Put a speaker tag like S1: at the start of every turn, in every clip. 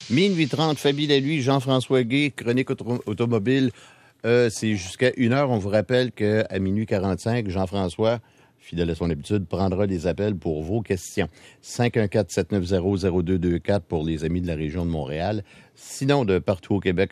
S1: Minuit 30, Fabi Laluy, Jean-François Guay, Chronique automobile. C'est jusqu'à 1h. On vous rappelle qu'à minuit 45, Jean-François, fidèle à son habitude, prendra les appels pour vos questions. 514-790-0224 pour les amis de la région de Montréal. Sinon, de partout au Québec,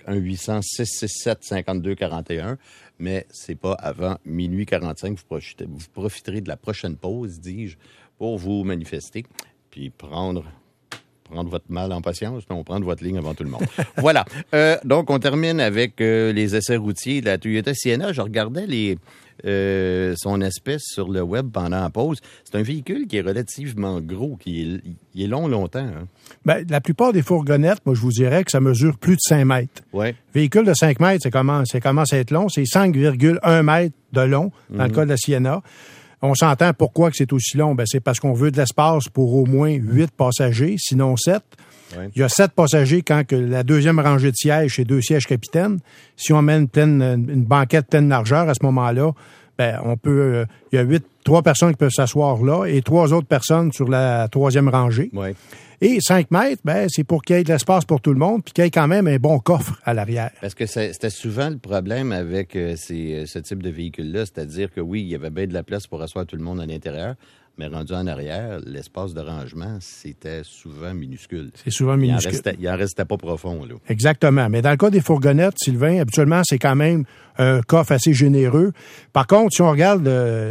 S1: 1-800-667-5241. Mais c'est pas avant minuit 45. Vous profiterez de la prochaine pause, dis-je, pour vous manifester, puis prendre votre mal en patience, non, prendre votre ligne avant tout le monde. Voilà. Donc, on termine avec les essais routiers de la Toyota Sienna. Je regardais son aspect sur le web pendant la pause. C'est un véhicule qui est relativement gros, il est longtemps. Hein?
S2: Bien, la plupart des fourgonnettes, moi, je vous dirais que ça mesure plus de 5 mètres.
S1: Ouais.
S2: Véhicule de 5 mètres, ça commence à être long. C'est 5,1 mètres de long, dans le cas de la Sienna. On s'entend pourquoi que c'est aussi long. Ben, c'est parce qu'on veut de l'espace pour au moins 8 passagers, sinon 7. Ouais. Il y a 7 passagers quand que la deuxième rangée de sièges, c'est 2 sièges capitaines. Si on met une banquette pleine largeur à ce moment-là, ben, on peut, il y a 3 personnes qui peuvent s'asseoir là et 3 autres personnes sur la troisième rangée.
S1: Ouais.
S2: Et 5 mètres, ben, c'est pour qu'il y ait de l'espace pour tout le monde puis qu'il y ait quand même un bon coffre à l'arrière.
S1: Parce que c'était souvent le problème avec ce type de véhicule-là, c'est-à-dire que oui, il y avait bien de la place pour asseoir tout le monde à l'intérieur, mais rendu en arrière, l'espace de rangement, c'était souvent minuscule.
S2: C'est souvent minuscule.
S1: Il en restait pas profond, là.
S2: Exactement. Mais dans le cas des fourgonnettes, Sylvain, habituellement, c'est quand même un coffre assez généreux. Par contre, si on regarde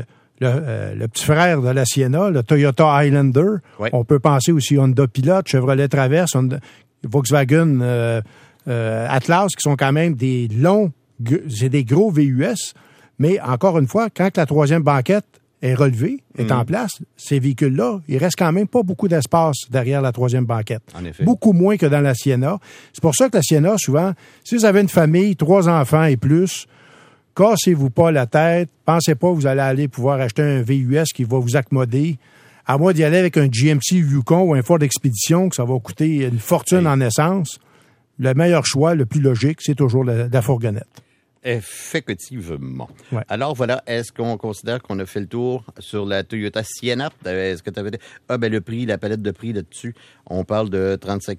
S2: le petit frère de la Sienna, le Toyota Highlander, oui. On peut penser aussi Honda Pilot, Chevrolet Traverse, Volkswagen Atlas, qui sont quand même des gros VUS. Mais encore une fois, quand la troisième banquette est relevée, est en place, ces véhicules-là, il reste quand même pas beaucoup d'espace derrière la troisième banquette.
S1: En effet.
S2: Beaucoup moins que dans la Sienna. C'est pour ça que la Sienna, souvent, si vous avez une famille, 3 enfants et plus, cassez-vous pas la tête. Pensez pas que vous allez pouvoir acheter un VUS qui va vous accommoder. À moins d'y aller avec un GMC Yukon ou un Ford Expedition, que ça va coûter une fortune en essence. Le meilleur choix, le plus logique, c'est toujours la fourgonnette.
S1: Effectivement.
S2: Ouais.
S1: Alors voilà, est-ce qu'on considère qu'on a fait le tour sur la Toyota Sienna? Est-ce que tu avais dit... le prix, la palette de prix là-dessus, on parle de 35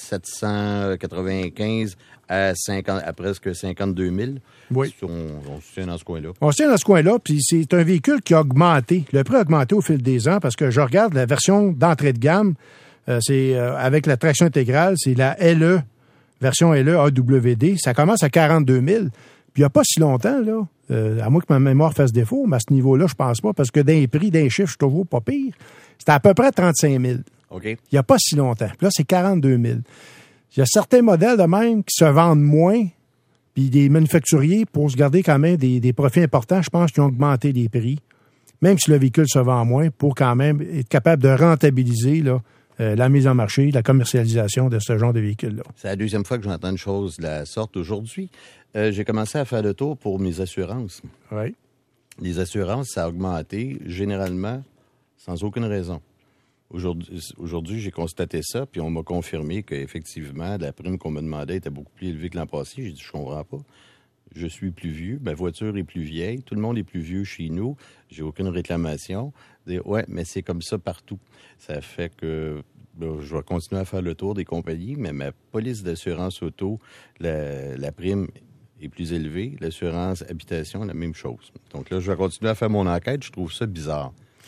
S1: 795 à presque 52 000.
S2: Oui.
S1: On se tient dans ce coin-là.
S2: On se tient dans ce coin-là, puis c'est un véhicule qui a augmenté. Le prix a augmenté au fil des ans parce que je regarde la version d'entrée de gamme, c'est avec la traction intégrale, c'est la LE, version LE AWD. Ça commence à 42 000. Puis il n'y a pas si longtemps, là, à moins que ma mémoire fasse défaut, mais à ce niveau-là, je pense pas, parce que d'un prix, d'un chiffre, je suis toujours pas pire. C'était à peu près 35 000.
S1: OK.
S2: Il n'y a pas si longtemps. Puis là, c'est 42 000. Il y a certains modèles de même qui se vendent moins, puis des manufacturiers, pour se garder quand même des profits importants, je pense qu'ils ont augmenté les prix, même si le véhicule se vend moins, pour quand même être capable de rentabiliser là, la mise en marché, la commercialisation de ce genre de véhicule-là.
S1: C'est la deuxième fois que j'entends une chose de la sorte aujourd'hui. J'ai commencé à faire le tour pour mes assurances.
S2: Oui.
S1: Les assurances, ça a augmenté généralement sans aucune raison. Aujourd'hui, j'ai constaté ça, puis on m'a confirmé qu'effectivement, la prime qu'on me demandait était beaucoup plus élevée que l'an passé. J'ai dit, je comprends pas. Je suis plus vieux, ma voiture est plus vieille, tout le monde est plus vieux chez nous, j'ai aucune réclamation. Ouais, mais c'est comme ça partout. Ça fait que je vais continuer à faire le tour des compagnies, mais ma police d'assurance auto, la prime est plus élevée, l'assurance habitation, la même chose. Donc là, je vais continuer à faire mon enquête, je trouve ça bizarre.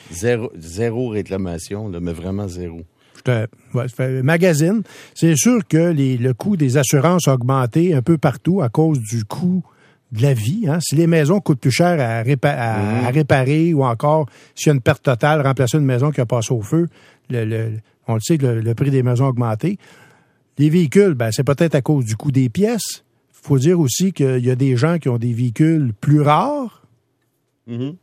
S1: Zéro réclamation, là, mais vraiment zéro.
S2: Magazine. C'est sûr que le coût des assurances a augmenté un peu partout à cause du coût de la vie. Hein. Si les maisons coûtent plus cher à réparer ou encore s'il y a une perte totale, remplacer une maison qui a passé au feu, on le sait que le prix des maisons a augmenté. Les véhicules, c'est peut-être à cause du coût des pièces. Il faut dire aussi qu'il y a des gens qui ont des véhicules plus rares.
S1: Mm-hmm.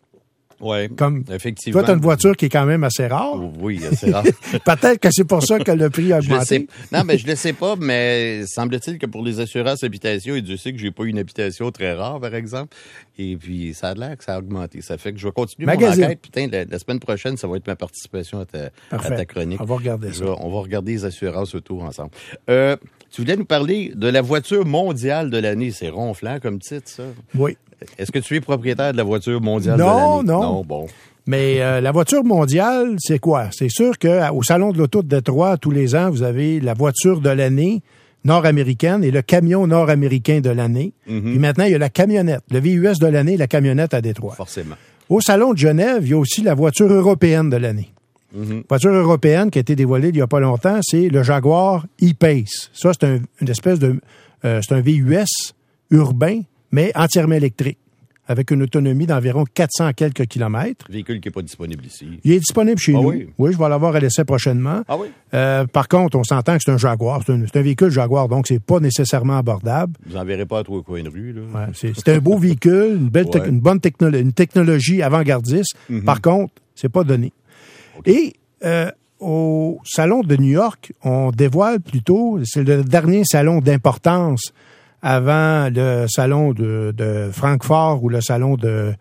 S1: Oui, effectivement.
S2: Toi, tu as une voiture qui est quand même assez rare.
S1: Oui, assez rare.
S2: Peut-être que c'est pour ça que le prix a augmenté.
S1: Non, mais je le sais pas, mais semble-t-il que pour les assurances habitation, et Dieu sait que j'ai pas une habitation très rare, par exemple, et puis ça a l'air que ça a augmenté. Ça fait que je vais continuer mon enquête. Putain, la semaine prochaine, ça va être ma participation à ta chronique.
S2: On va regarder ça.
S1: On va regarder les assurances autour ensemble. Tu voulais nous parler de la voiture mondiale de l'année. C'est ronflant comme titre, ça.
S2: Oui.
S1: Est-ce que tu es propriétaire de la voiture mondiale de l'année?
S2: Non.
S1: Bon.
S2: Mais la voiture mondiale, c'est quoi? C'est sûr qu'au Salon de l'Auto de Détroit, tous les ans, vous avez la voiture de l'année nord-américaine et le camion nord-américain de l'année. Puis maintenant, il y a la camionnette, le VUS de l'année et la camionnette à Détroit.
S1: Forcément.
S2: Au Salon de Genève, il y a aussi la voiture européenne de l'année. Voiture européenne qui a été dévoilée il n'y a pas longtemps, c'est le Jaguar E-Pace. Ça, c'est une espèce de... c'est un VUS urbain, mais entièrement électrique, avec une autonomie d'environ 400 quelques kilomètres.
S1: Véhicule qui n'est pas disponible ici.
S2: Il est disponible chez nous.
S1: Oui?
S2: Oui, je vais l'avoir à l'essai prochainement.
S1: Ah oui?
S2: Par contre, on s'entend que c'est un Jaguar. C'est un véhicule Jaguar, donc c'est pas nécessairement abordable.
S1: Vous n'en verrez pas à trois coins de rue, là.
S2: Ouais, c'est un beau véhicule, une bonne une technologie avant-gardiste. Par contre, c'est pas donné. Okay. Et au Salon de New York, on dévoile plutôt, c'est le dernier salon d'importance avant le salon de Francfort ou le salon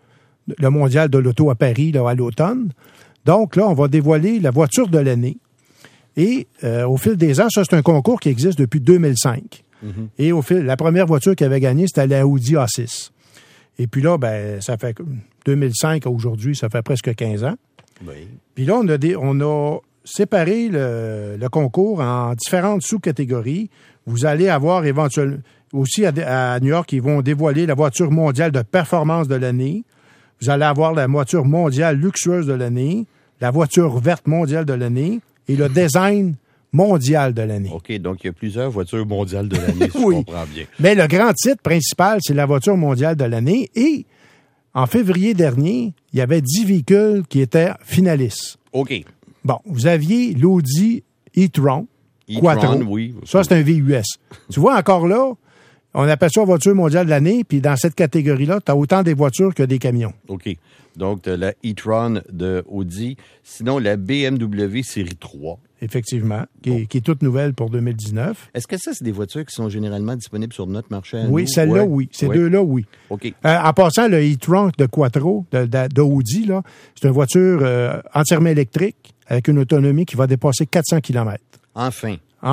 S2: le mondial de l'auto à Paris là, à l'automne. Donc là, on va dévoiler la voiture de l'année. Et au fil des ans, ça c'est un concours qui existe depuis 2005. Et la première voiture qui avait gagné, c'était la Audi A6. Et puis là, ça fait 2005 à aujourd'hui, ça fait presque 15 ans.
S1: Oui.
S2: Puis là, on a séparé le concours en différentes sous-catégories. Vous allez avoir éventuellement... Aussi, à New York, ils vont dévoiler la voiture mondiale de performance de l'année. Vous allez avoir la voiture mondiale luxueuse de l'année, la voiture verte mondiale de l'année et le design mondial de l'année.
S1: OK, donc il y a plusieurs voitures mondiales de l'année, si
S2: oui.
S1: je comprends bien.
S2: Mais le grand titre principal, c'est la voiture mondiale de l'année. Et en février dernier, il y avait 10 véhicules qui étaient finalistes.
S1: OK.
S2: Bon, vous aviez l'Audi e-tron Quattro.
S1: Oui.
S2: Ça, c'est un VUS. Tu vois, encore là, on appelle ça voiture mondiale de l'année, puis dans cette catégorie-là, tu as autant des voitures que des camions.
S1: OK. Donc, tu as la e-tron de Audi. Sinon, la BMW série 3.
S2: Effectivement, qui est toute nouvelle pour 2019.
S1: Est-ce que ça, c'est des voitures qui sont généralement disponibles sur notre marché?
S2: Oui, celle-là, oui. Ces deux-là, oui.
S1: OK.
S2: En passant, le e-tron de Quattro, de Audi, là, c'est une voiture entièrement électrique avec une autonomie qui va dépasser 400 km.
S1: Enfin.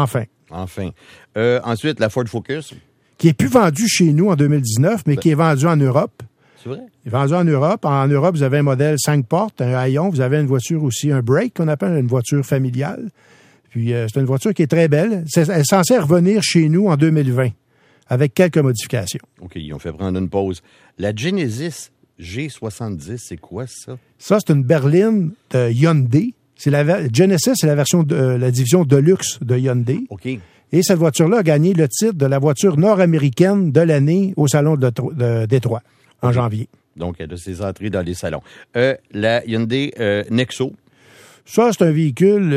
S1: Ensuite, la Ford Focus.
S2: Qui est plus vendue chez nous en 2019, mais qui est vendue en Europe.
S1: C'est vrai?
S2: Il est vendu en Europe. En Europe, vous avez un modèle 5 portes, un haillon. Vous avez une voiture aussi, un break, qu'on appelle une voiture familiale. Puis, c'est une voiture qui est très belle. Elle est censée revenir chez nous en 2020, avec quelques modifications.
S1: OK, ils ont fait prendre une pause. La Genesis G70, c'est quoi ça? Ça,
S2: c'est une berline de Hyundai. Genesis, c'est la version la division Deluxe de Hyundai.
S1: OK.
S2: Et cette voiture-là a gagné le titre de la voiture nord-américaine de l'année au Salon de Détroit, en janvier.
S1: Donc, elle a ses entrées dans les salons. La Hyundai Nexo.
S2: Ça, c'est un véhicule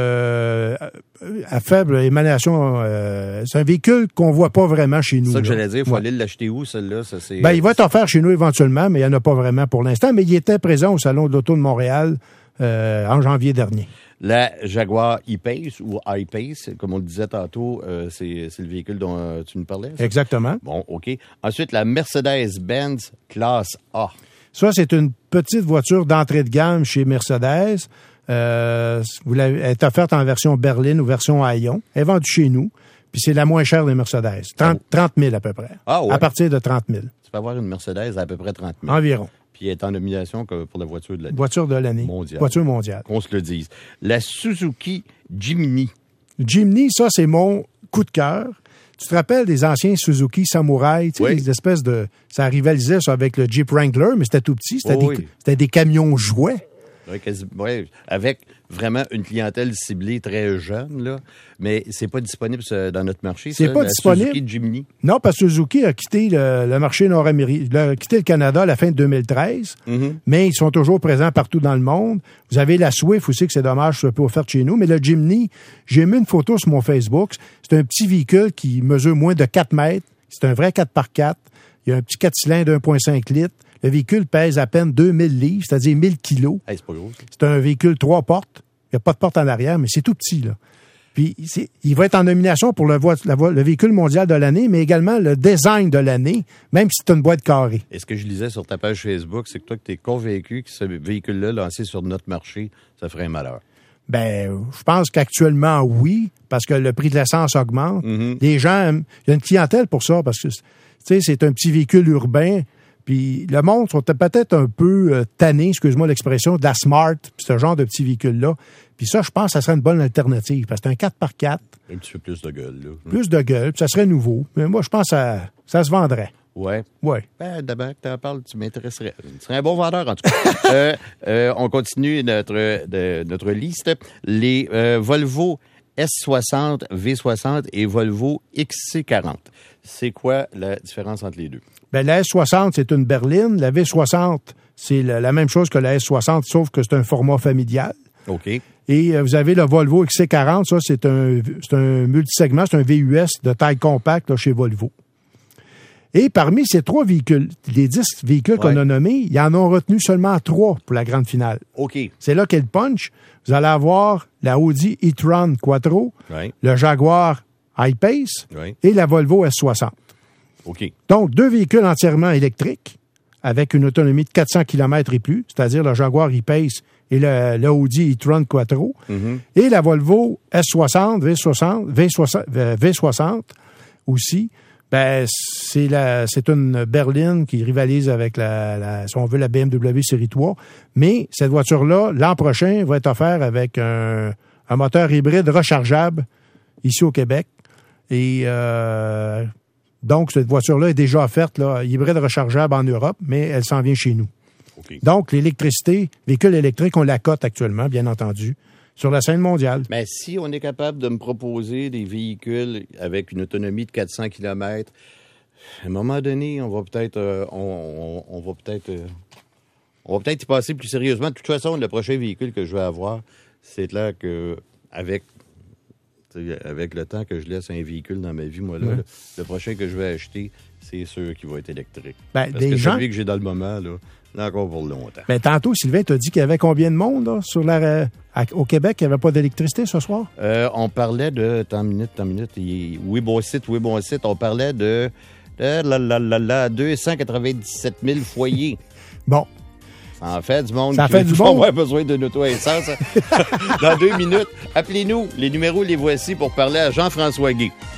S2: à faible émanation. C'est un véhicule qu'on ne voit pas vraiment chez nous.
S1: C'est ça que j'allais dire. Il faut aller l'acheter où, celle-là? Ça,
S2: il va être offert chez nous éventuellement, mais il n'y en a pas vraiment pour l'instant. Mais il était présent au Salon de l'Auto de Montréal en janvier dernier.
S1: La Jaguar E-Pace ou I-Pace, comme on le disait tantôt, c'est le véhicule dont tu nous parlais? Ça?
S2: Exactement.
S1: Bon, OK. Ensuite, la Mercedes-Benz Classe A.
S2: Ça, c'est une petite voiture d'entrée de gamme chez Mercedes. Elle est offerte en version berline ou version haillon. Elle est vendue chez nous. Puis c'est la moins chère des Mercedes. 30 000 à peu près.
S1: Ah ouais?
S2: À partir de 30 000.
S1: Tu peux avoir une Mercedes à peu près 30 000.
S2: Environ.
S1: Puis elle est en nomination pour la voiture de l'année.
S2: Voiture de l'année.
S1: Mondiale.
S2: Voiture mondiale.
S1: Qu'on se le dise. La Suzuki Jimny.
S2: Jimny, ça, c'est mon coup de cœur. Tu te rappelles des anciens Suzuki Samurai? Tu sais, des espèces de... Ça rivalisait ça, avec le Jeep Wrangler, mais c'était tout petit. C'était des camions jouets.
S1: Oui, avec vraiment une clientèle ciblée très jeune, là. Mais c'est pas disponible dans notre marché.
S2: C'est pas disponible.
S1: Suzuki Jimny.
S2: Non, parce que Suzuki a quitté le marché nord-américain, a quitté le Canada à la fin de 2013, mais ils sont toujours présents partout dans le monde. Vous avez la Swift aussi, que c'est dommage, ça peut offerte chez nous, mais le Jimny, j'ai mis une photo sur mon Facebook. C'est un petit véhicule qui mesure moins de 4 mètres. C'est un vrai 4x4. Il y a un petit 4 cylindres 1,5 litres. Le véhicule pèse à peine 2000 livres, c'est-à-dire 1000 kilos.
S1: Hey, c'est pas gros.
S2: C'est un véhicule 3 portes. Il n'y a pas de porte en arrière, mais c'est tout petit, là. Puis, il va être en nomination pour le véhicule mondial de l'année, mais également le design de l'année, même si c'est une boîte carrée.
S1: Et ce que je lisais sur ta page Facebook, c'est que toi, que tu es convaincu que ce véhicule-là, lancé sur notre marché, ça ferait un malheur.
S2: Je pense qu'actuellement, oui, parce que le prix de l'essence augmente. Les gens, il y a une clientèle pour ça, parce que, tu sais, c'est un petit véhicule urbain. Puis le monde sont peut-être un peu tannés, excuse-moi l'expression, de la Smart, puis ce genre de petits véhicules-là. Puis ça, je pense que ça serait une bonne alternative, parce que c'est un 4x4.
S1: Un petit peu plus de gueule, là.
S2: Plus de gueule, puis ça serait nouveau. Mais moi, je pense que ça se vendrait.
S1: Ouais.
S2: Ouais.
S1: Ben, d'abord que tu en parles, tu m'intéresserais. Tu serais un bon vendeur, en tout cas. On continue notre liste. Les Volvo S60, V60 et Volvo XC40. C'est quoi la différence entre les deux?
S2: Ben, la S60, c'est une berline. La V60, c'est la même chose que la S60, sauf que c'est un format familial.
S1: OK.
S2: Et vous avez le Volvo XC40, ça, c'est un multisegment, c'est un VUS de taille compacte là, chez Volvo. Et parmi ces 3 véhicules, les 10 véhicules qu'on a nommés, ils en ont retenu seulement 3 pour la grande finale.
S1: OK.
S2: C'est là qu'est le punch. Vous allez avoir la Audi e-tron Quattro, le Jaguar I-Pace et la Volvo S60.
S1: OK.
S2: Donc, 2 véhicules entièrement électriques avec une autonomie de 400 km et plus, c'est-à-dire le Jaguar I-Pace et le Audi e-tron Quattro, et la Volvo S60, V60 aussi. Ben, c'est une berline qui rivalise avec si on veut, la BMW Série 3. Mais cette voiture-là, l'an prochain, va être offerte avec un moteur hybride rechargeable ici au Québec. Et donc, cette voiture-là est déjà offerte, là, hybride rechargeable en Europe, mais elle s'en vient chez nous. Okay. Donc, l'électricité, véhicule électrique, on la cote actuellement, bien entendu, sur la scène mondiale.
S1: Mais si on est capable de me proposer des véhicules avec une autonomie de 400 km, à un moment donné, on va peut-être y passer plus sérieusement. De toute façon, le prochain véhicule que je vais avoir, c'est là que avec le temps que je laisse un véhicule dans ma vie, moi, là, le prochain que je vais acheter, c'est sûr qu'il va être électrique.
S2: Ben,
S1: parce que celui que j'ai dans le moment, là encore pour longtemps.
S2: Mais tantôt, Sylvain, t'as dit qu'il y avait combien de monde là, au Québec? Il n'y avait pas d'électricité ce soir?
S1: On parlait de... Tant minute. Oui, bon site. On parlait de 297 000 foyers.
S2: Bon.
S1: Ça en fait du monde.
S2: Ça fait du monde.
S1: On va avoir besoin d'une auto-essence. Dans 2 minutes, appelez-nous. Les numéros, les voici pour parler à Jean-François Guay.